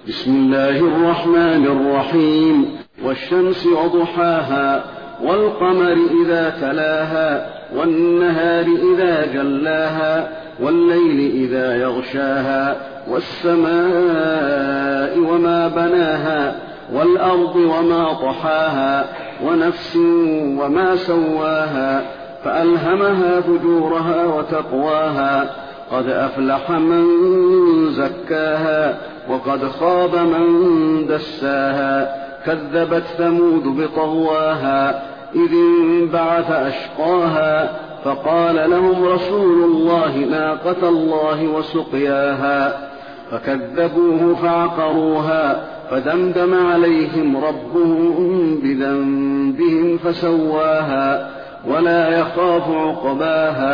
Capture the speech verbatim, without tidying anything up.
بسم الله الرحمن الرحيم. والشمس وضحاها والقمر إذا تلاها والنهار إذا جلاها والليل إذا يغشاها والسماء وما بناها والأرض وما طحاها ونفس وما سواها فألهمها فجورها وتقواها قد أفلح من زكاها وقد خاب من دساها كذبت ثمود بطغواها إذ انبعث أشقاها فقال لهم رسول الله ناقة الله وسقياها فكذبوه فعقروها فدمدم عليهم ربهم بذنبهم فسواها ولا يخاف عقباها.